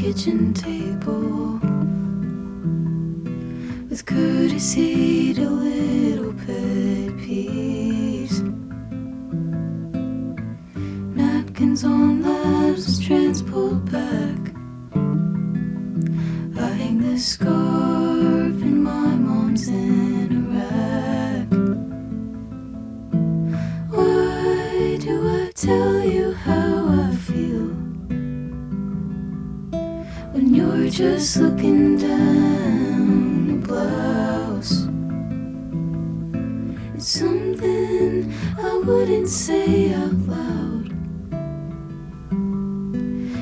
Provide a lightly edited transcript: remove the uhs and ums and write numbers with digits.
kitchen table with courtesy to little pet peeves. Napkins on laps, strands pulled back. I hang the scarf in my mom's in a rack. Why do I tell you how I feel when you're just looking down a blouse? It's something I wouldn't say out loud.